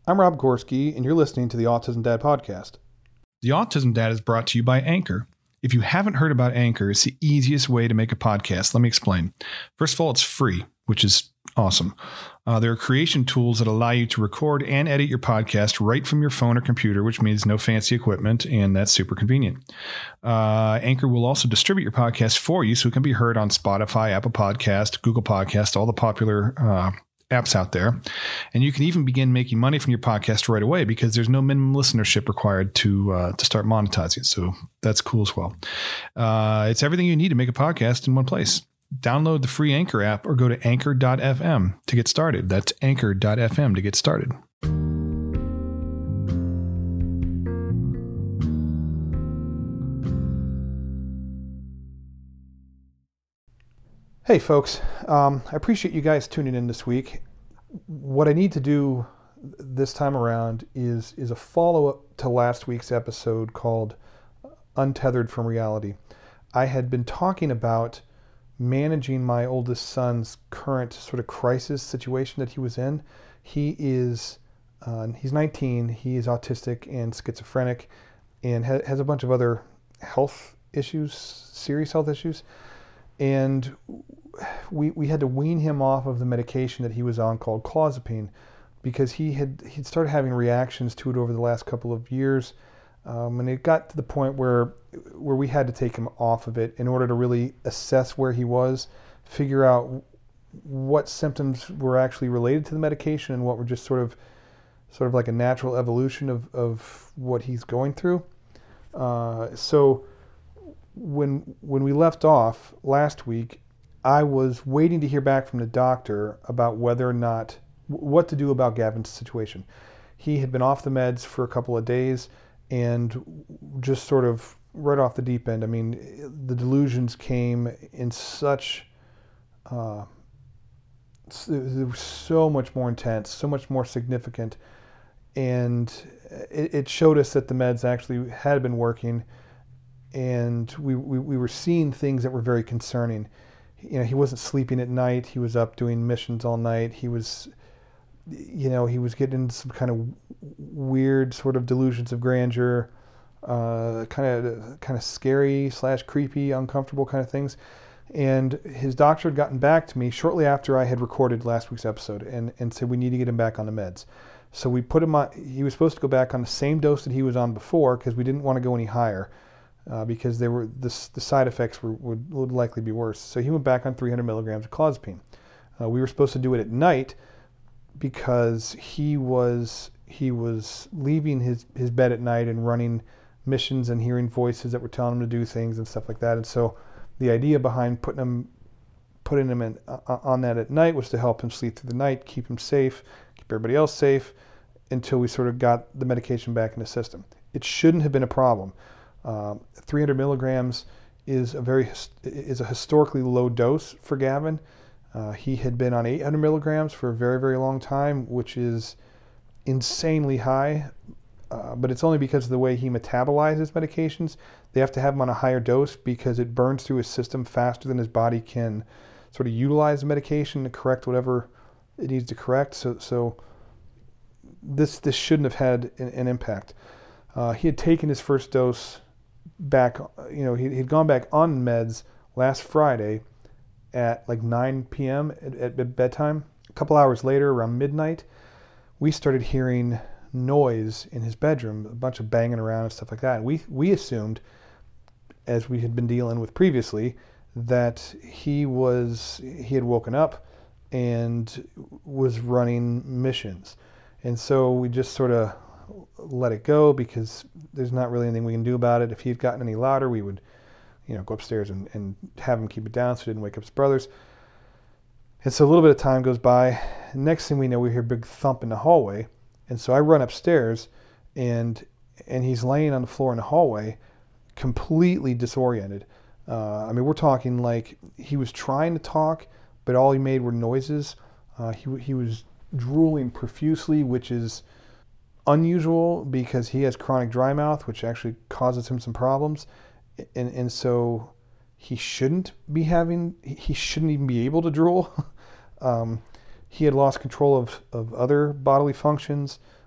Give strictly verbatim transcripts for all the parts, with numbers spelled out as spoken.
I'm Rob Gorski, and you're listening to the Autism Dad Podcast. The Autism Dad is brought to you by Anchor. If you haven't heard about Anchor, it's the easiest way to make a podcast. Let me explain. First of all, it's free, which is awesome. Uh, there are creation tools that allow you to record and edit your podcast right from your phone or computer, which means no fancy equipment, and that's super convenient. Uh, Anchor will also distribute your podcast for you so it can be heard on Spotify, Apple Podcast, Google Podcast, all the popular uh apps out there. And you can even begin making money from your podcast right away because there's no minimum listenership required to uh, to start monetizing. So that's cool as well. Uh, it's everything you need to make a podcast in one place. Download the free Anchor app or go to anchor dot f m to get started. That's anchor dot f m to get started. Hey folks, um, I appreciate you guys tuning in this week. What I need to do this time around is, is a follow-up to last week's episode called Untethered from Reality. I had been talking about managing my oldest son's current sort of crisis situation that he was in. He is, uh, he's nineteen, he is autistic and schizophrenic and ha- has a bunch of other health issues, serious health issues. And we we had to wean him off of the medication that he was on called clozapine because he had he'd started having reactions to it over the last couple of years. Um, and it got to the point where where we had to take him off of it in order to really assess where he was, figure out what symptoms were actually related to the medication and what were just sort of sort of like a natural evolution of, of what he's going through. Uh, so When when we left off last week, I was waiting to hear back from the doctor about whether or not, what to do about Gavin's situation. He had been off the meds for a couple of days and just sort of right off the deep end. I mean, the delusions came in such, uh, it was so much more intense, so much more significant. And it, it showed us that the meds actually had been working. And we, we, we were seeing things that were very concerning. You know, he wasn't sleeping at night. He was up doing missions all night. He was, you know, he was getting into some kind of weird sort of delusions of grandeur, uh, kind of kind of scary slash creepy, uncomfortable kind of things. And his doctor had gotten back to me shortly after I had recorded last week's episode and, and said we need to get him back on the meds. So we put him on, he was supposed to go back on the same dose that he was on before because we didn't want to go any higher. Uh, because they were the, the side effects were, would, would likely be worse. So he went back on three hundred milligrams of clozapine. Uh, we were supposed to do it at night because he was he was leaving his, his bed at night and running missions and hearing voices that were telling him to do things and stuff like that. And so the idea behind putting him putting him in uh, on that at night was to help him sleep through the night, keep him safe, keep everybody else safe, until we sort of got the medication back in the system. It shouldn't have been a problem. Uh, three hundred milligrams is a very is a historically low dose for Gavin. Uh, he had been on eight hundred milligrams for a very very long time, which is insanely high. Uh, but it's only because of the way he metabolizes medications. They have to have him on a higher dose because it burns through his system faster than his body can sort of utilize the medication to correct whatever it needs to correct. So so this this shouldn't have had an, an impact. Uh, he had taken his first dose back, you know, he, he'd gone back on meds last Friday at like nine p.m. At, at bedtime. A couple hours later, around midnight, we started hearing noise in his bedroom, a bunch of banging around and stuff like that. And we we assumed, as we had been dealing with previously, that he was he had woken up and was running missions. And so we just sort of let it go because there's not really anything we can do about it. If he had gotten any louder, we would, you know, go upstairs and, and have him keep it down so he didn't wake up his brothers. And so a little bit of time goes by. Next thing we know, we hear a big thump in the hallway. And so I run upstairs and and he's laying on the floor in the hallway, completely disoriented. Uh, I mean, we're talking like he was trying to talk, but all he made were noises. Uh, he he was drooling profusely, which is unusual because he has chronic dry mouth, which actually causes him some problems. And and so he shouldn't be having, he shouldn't even be able to drool. um, he had lost control of, of other bodily functions.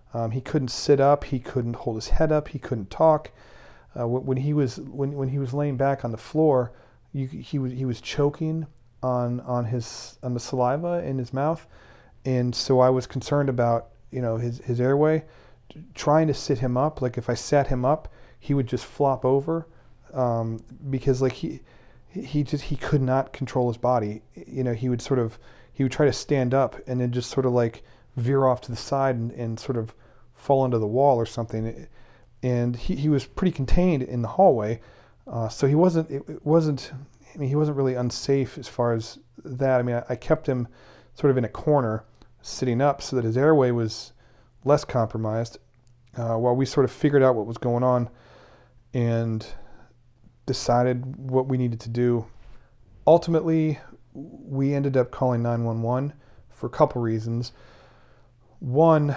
Um, he couldn't sit up. He couldn't hold his head up. He couldn't talk. Uh, when he was when when he was laying back on the floor, you, he was he was choking on on his on the saliva in his mouth, and so I was concerned about you know his his airway. Trying to sit him up, like if I sat him up, he would just flop over, um, because like he he just he could not control his body. You know, he would sort of he would try to stand up and then just sort of like veer off to the side and, and sort of fall into the wall or something. And he, he was pretty contained in the hallway, uh, so he wasn't it, it wasn't I mean he wasn't really unsafe as far as that. I mean I, I kept him sort of in a corner sitting up so that his airway was less compromised, uh, while we sort of figured out what was going on and decided what we needed to do. Ultimately, we ended up calling nine one one for a couple reasons. One,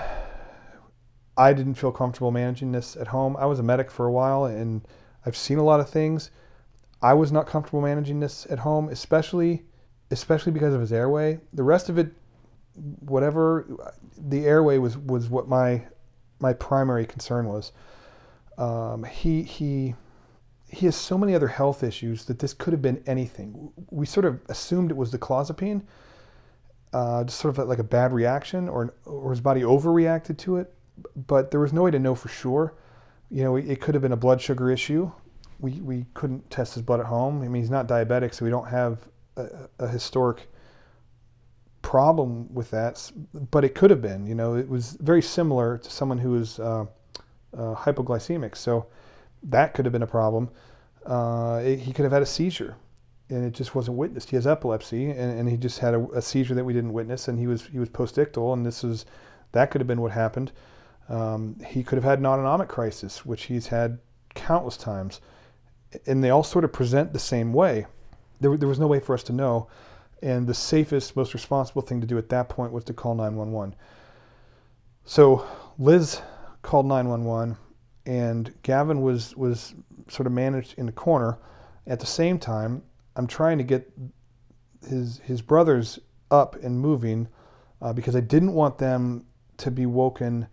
I didn't feel comfortable managing this at home. I was a medic for a while and I've seen a lot of things. I was not comfortable managing this at home, especially especially because of his airway. The rest of it, whatever, the airway was, was what my my primary concern was. Um, he he he has so many other health issues that this could have been anything. We sort of assumed it was the clozapine, uh, just sort of like a bad reaction, or or his body overreacted to it. But there was no way to know for sure. You know, it could have been a blood sugar issue. We we couldn't test his blood at home. I mean, he's not diabetic, so we don't have a, a historic problem with that, but it could have been. You know, it was very similar to someone who was uh, uh, hypoglycemic, so that could have been a problem. Uh, it, he could have had a seizure, and it just wasn't witnessed. He has epilepsy, and, and he just had a, a seizure that we didn't witness, and he was he was postictal, and this was that could have been what happened. Um, he could have had an autonomic crisis, which he's had countless times, and they all sort of present the same way. There, there was no way for us to know. And the safest, most responsible thing to do at that point was to call nine one one. So Liz called nine one one, and Gavin was was sort of managed in the corner. At the same time, I'm trying to get his his brothers up and moving, uh, because I didn't want them to be woken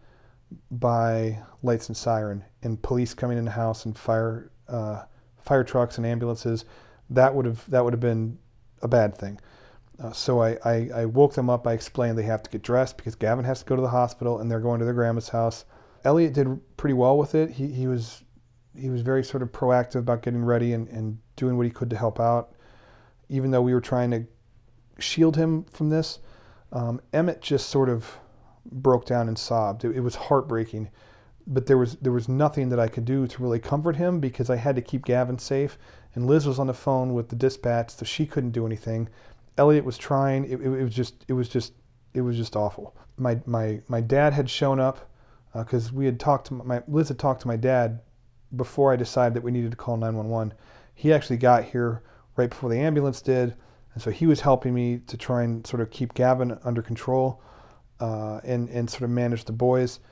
by lights and siren and police coming in the house and fire uh, fire trucks and ambulances. That would have that would have been a bad thing. Uh, so I, I, I woke them up. I explained they have to get dressed because Gavin has to go to the hospital and they're going to their grandma's house. Elliot did pretty well with it. He he was he was very sort of proactive about getting ready and, and doing what he could to help out, even though we were trying to shield him from this. Um, Emmett just sort of broke down and sobbed. It, it was heartbreaking, but there was there was nothing that I could do to really comfort him because I had to keep Gavin safe. And Liz was on the phone with the dispatch, so she couldn't do anything. Elliot was trying. It, it, it was just, it was just, it was just awful. My my my dad had shown up because uh, we had talked to my Liz had talked to my dad before I decided that we needed to call nine one one. He actually got here right before the ambulance did, and so he was helping me to try and sort of keep Gavin under control, uh, and and sort of manage the boys.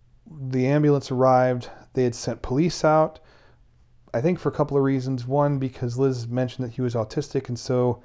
The ambulance arrived. They had sent police out, I think for a couple of reasons. One, because Liz mentioned that he was autistic, and so,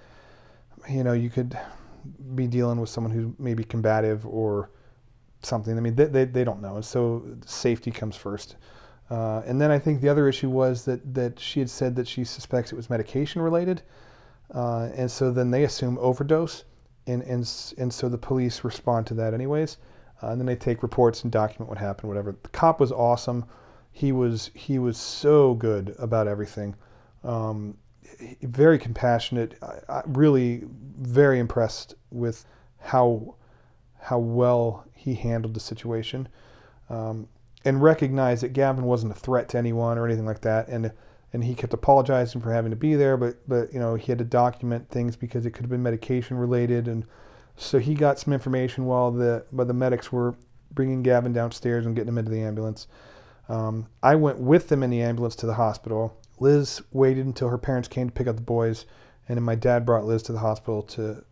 you know, you could be dealing with someone who's maybe combative or something. I mean, they they, they don't know, and so safety comes first. Uh, and then I think the other issue was that that she had said that she suspects it was medication related, uh, and so then they assume overdose, and and and so the police respond to that anyways, uh, and then they take reports and document what happened, whatever. The cop was awesome. He was he was so good about everything. Um, very compassionate. I, I really very impressed with how how well he handled the situation, um, and recognized that Gavin wasn't a threat to anyone or anything like that. And and he kept apologizing for having to be there, but but you know, he had to document things because it could have been medication related, and so he got some information while the while the medics were bringing Gavin downstairs and getting him into the ambulance. Um, I went with them in the ambulance to the hospital. Liz waited until her parents came to pick up the boys, and then my dad brought Liz to the hospital to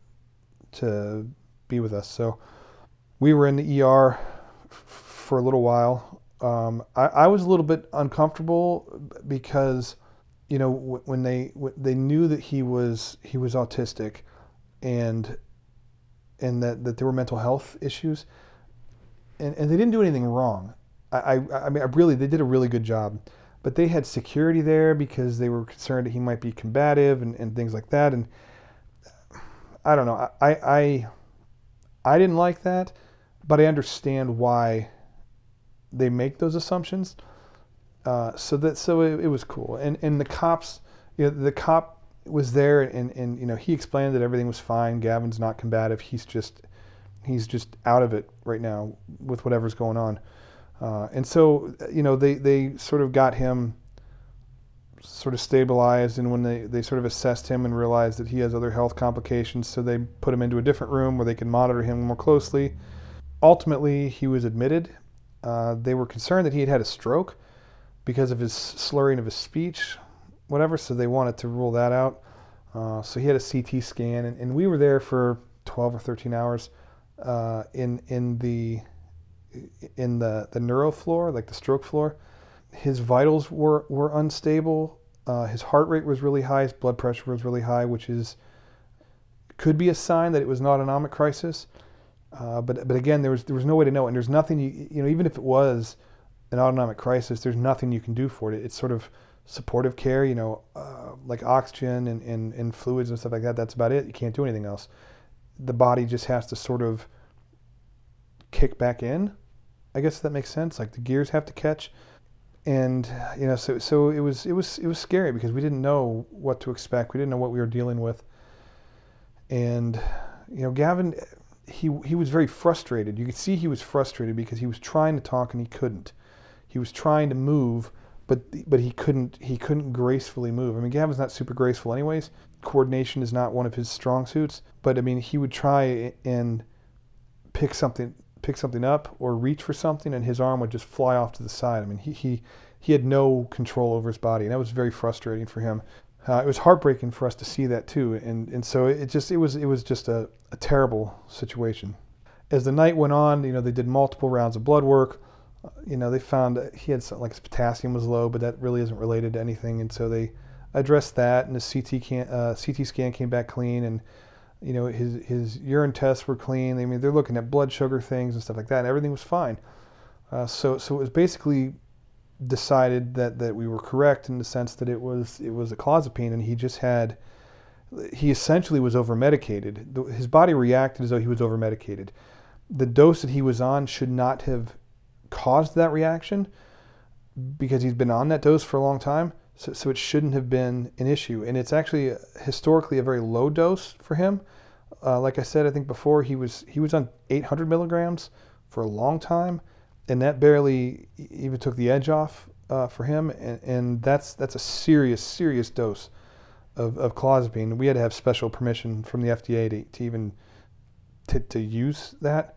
to be with us. So we were in the E R f- for a little while. Um, I, I was a little bit uncomfortable because, you know, w- when they w- they knew that he was he was autistic, and and that, that there were mental health issues. and, and they didn't do anything wrong. I, I, I mean, I really, they did a really good job. But they had security there because they were concerned that he might be combative and, and things like that. And I don't know. I, I, I didn't like that, but I understand why they make those assumptions. Uh, so that so it, it was cool. And and the cops, you know, the cop was there, and, and you know, he explained that everything was fine. Gavin's not combative. He's just he's just out of it right now with whatever's going on. Uh, and so, you know, they, they sort of got him sort of stabilized, and when they, they sort of assessed him and realized that he has other health complications, so they put him into a different room where they can monitor him more closely. Ultimately, he was admitted. Uh, they were concerned that he had had a stroke because of his slurring of his speech, whatever, so they wanted to rule that out. Uh, so he had a C T scan, and, and we were there for twelve or thirteen hours uh, in in the in the, the neuro floor, like the stroke floor. His vitals were, were unstable. Uh, his heart rate was really high. His blood pressure was really high, which is could be a sign that it was an autonomic crisis. Uh, but but again, there was there was no way to know, and there's nothing you you know even if it was an autonomic crisis, there's nothing you can do for it. It's sort of supportive care, you know, uh, like oxygen and, and, and fluids and stuff like that. That's about it. You can't do anything else. The body just has to sort of kick back in. I guess that makes sense. Like the gears have to catch, and you know, so so it was it was it was scary because we didn't know what to expect. We didn't know what we were dealing with, and you know, Gavin, he he was very frustrated. You could see he was frustrated because he was trying to talk and he couldn't. He was trying to move, but but he couldn't he couldn't gracefully move. I mean, Gavin's not super graceful anyways. Coordination is not one of his strong suits. But I mean, he would try and pick something. pick something up or reach for something, and his arm would just fly off to the side. I mean, he he, he had no control over his body, and that was very frustrating for him. Uh, it was heartbreaking for us to see that too, and and so it just it was it was just a, a terrible situation. As the night went on, you know, they did multiple rounds of blood work. Uh, you know, they found that he had some, like his potassium was low, but that really isn't related to anything, and so they addressed that, and the C T can, uh, C T scan came back clean, and you know, his his urine tests were clean. I mean, they're looking at blood sugar things and stuff like that, and everything was fine. Uh, so so it was basically decided that, that we were correct in the sense that it was it was a clozapine, and he just had he essentially was over medicated. His body reacted as though he was over medicated. The dose that he was on should not have caused that reaction because he's been on that dose for a long time. So, so it shouldn't have been an issue. And it's actually historically a very low dose for him. Uh, like I said, I think before, he was he was on eight hundred milligrams for a long time, and that barely even took the edge off uh, for him. And, and that's that's a serious, serious dose of, of clozapine. We had to have special permission from the F D A to, to even to, to use that.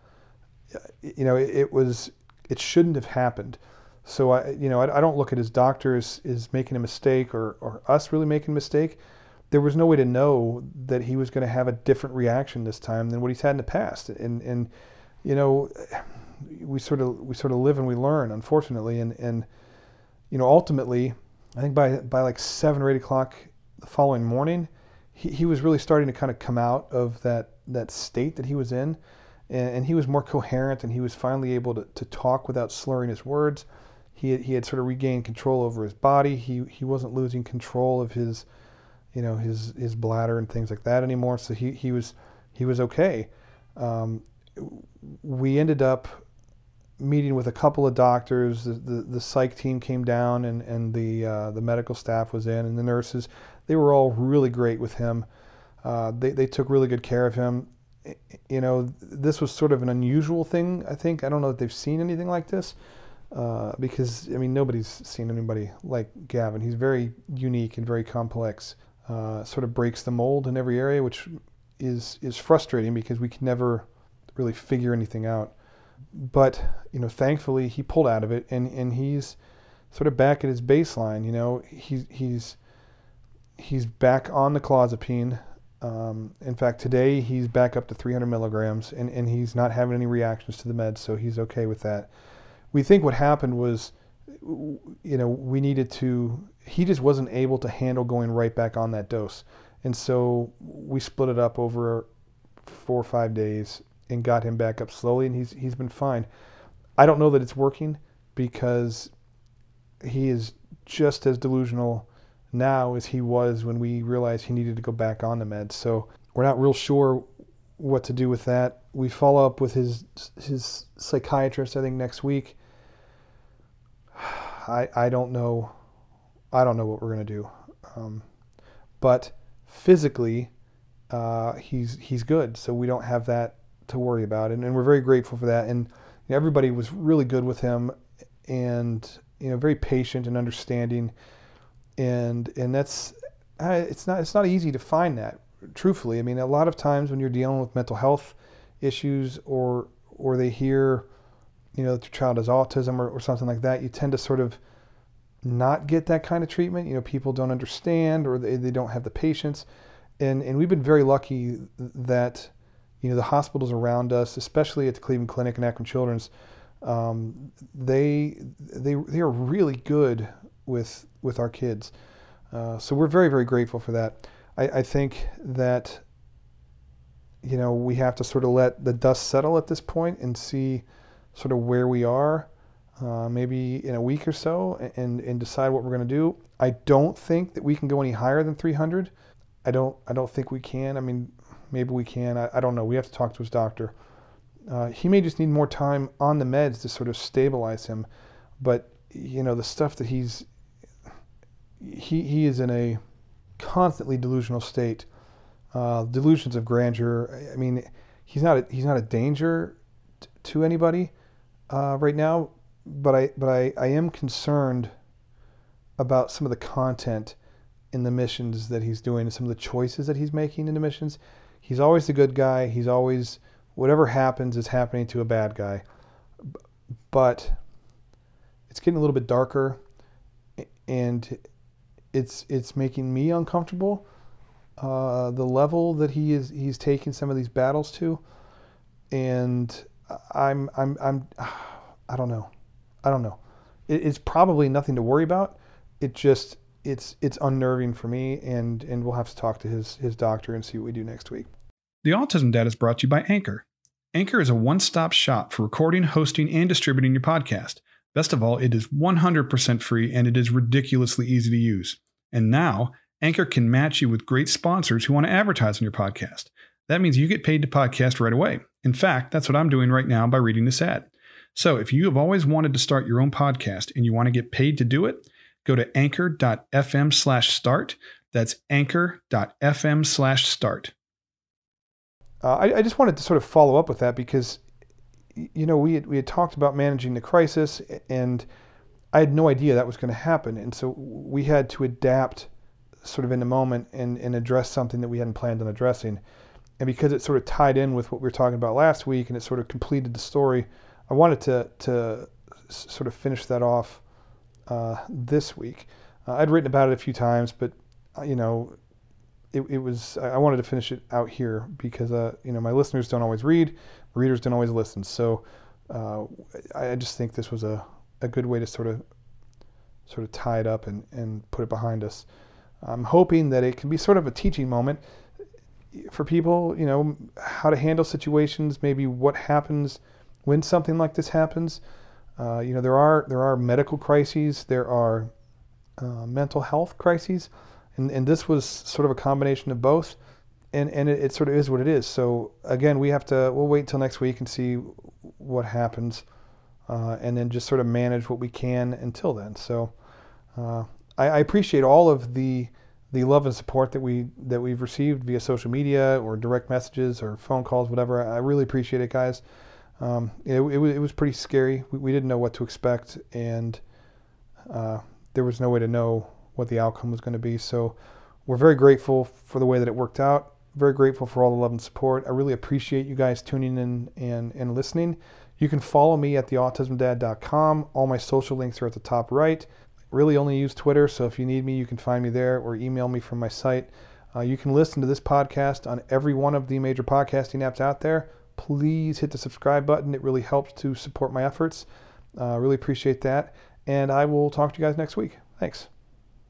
You know, it, it was it shouldn't have happened. So I, you know, I, I don't look at his doctor as, as making a mistake or, or us really making a mistake. There was no way to know that he was going to have a different reaction this time than what he's had in the past. And and you know, we sort of we sort of live and we learn, unfortunately. And and you know, ultimately, I think by by like seven or eight o'clock the following morning, he, he was really starting to kind of come out of that that state that he was in, and, and he was more coherent, and he was finally able to, to talk without slurring his words. He had, he had sort of regained control over his body. He he wasn't losing control of his, you know, his his bladder and things like that anymore. So he he was he was okay. Um, we ended up meeting with a couple of doctors. The the, the psych team came down, and and the uh, the medical staff was in, and the nurses. They were all really great with him. Uh, they they took really good care of him. You know, this was sort of an unusual thing. I think I don't know that they've seen anything like this. Uh, because, I mean, nobody's seen anybody like Gavin. He's very unique and very complex. Uh, sort of breaks the mold in every area, which is is frustrating because we can never really figure anything out. But, you know, thankfully he pulled out of it, and, and he's sort of back at his baseline. You know, he's he's he's back on the clozapine. Um, in fact, today he's back up to three hundred milligrams, and, and he's not having any reactions to the meds, so he's okay with that. We think what happened was, you know, we needed to, he just wasn't able to handle going right back on that dose. And so we split it up over four or five days. and got him back up slowly, and he's he's been fine. I don't know that it's working because he is just as delusional now as he was when we realized he needed to go back on the meds. So we're not real sure what to do with that. We follow up with his his psychiatrist, I think, next week. I I don't know. I don't know what we're gonna do. Um, but physically, uh, he's he's good, so we don't have that to worry about, and, and we're very grateful for that. And you know, everybody was really good with him, and you know, very patient and understanding. And and that's uh, it's not it's not easy to find that. Truthfully, I mean, a lot of times when you're dealing with mental health issues, or or they hear, you know, that your child has autism or, or something like that, you tend to sort of not get that kind of treatment. You know, people don't understand, or they, they don't have the patience. And and we've been very lucky that, you know, the hospitals around us, especially at the Cleveland Clinic and Akron Children's, um, they they they are really good with with our kids. Uh, so we're very, very grateful for that. I, I think that, you know, we have to sort of let the dust settle at this point and see sort of where we are, uh, maybe in a week or so, and, and decide what we're going to do. I don't think that we can go any higher than three hundred. I don't I don't think we can. I mean, maybe we can. I, I don't know. We have to talk to his doctor. Uh, he may just need more time on the meds to sort of stabilize him. But, you know, the stuff that he's, he, he is in a constantly delusional state, uh, delusions of grandeur. I mean, he's not a, he's not a danger t- to anybody uh, right now, but I but I, I am concerned about some of the content in the missions that he's doing and some of the choices that he's making in the missions. He's always the good guy. He's always, whatever happens is happening to a bad guy. But it's getting a little bit darker, and it's it's making me uncomfortable. Uh, the level that he is he's taking some of these battles to, and I'm I'm I'm I don't know, I don't know. It, it's probably nothing to worry about. It just it's it's unnerving for me, and and we'll have to talk to his his doctor and see what we do next week. The Autism Dad is brought to you by Anchor. Anchor is a one-stop shop for recording, hosting, and distributing your podcast. Best of all, it is one hundred percent free, and it is ridiculously easy to use. And now, Anchor can match you with great sponsors who want to advertise on your podcast. That means you get paid to podcast right away. In fact, that's what I'm doing right now by reading this ad. So if you have always wanted to start your own podcast and you want to get paid to do it, go to anchor.fm slash start. That's anchor.fm slash start. Uh, I, I just wanted to sort of follow up with that because, you know, we had, we had talked about managing the crisis, and I had no idea that was going to happen. And so we had to adapt sort of in the moment and, and address something that we hadn't planned on addressing. And because it sort of tied in with what we were talking about last week, and it sort of completed the story, I wanted to to sort of finish that off uh, this week. Uh, I'd written about it a few times, but, uh, you know, it, it was, I wanted to finish it out here because, uh, you know, my listeners don't always read, readers don't always listen. So uh, I just think this was a, a good way to sort of sort of tie it up and, and put it behind us. I'm hoping that it can be sort of a teaching moment for people, you know, how to handle situations, maybe what happens when something like this happens. Uh, you know, there are there are medical crises, there are uh, mental health crises, and, and this was sort of a combination of both, and, and it, it sort of is what it is. So again, we have to, we'll wait until next week and see what happens, uh, and then just sort of manage what we can until then. So uh, I, I appreciate all of the the love and support that we that we've received via social media or direct messages or phone calls, whatever. I really appreciate it, guys. Um, it, it, it was pretty scary. We, we didn't know what to expect, and uh, there was no way to know what the outcome was going to be. So we're very grateful for the way that it worked out. Very grateful for all the love and support. I really appreciate you guys tuning in and, and listening. You can follow me at the autism dad dot com. All my social links are at the top right. Really only use Twitter, so if you need me, you can find me there or email me from my site. Uh, you can listen to this podcast on every one of the major podcasting apps out there. Please hit the subscribe button. It really helps to support my efforts. I uh, really appreciate that. And I will talk to you guys next week. Thanks.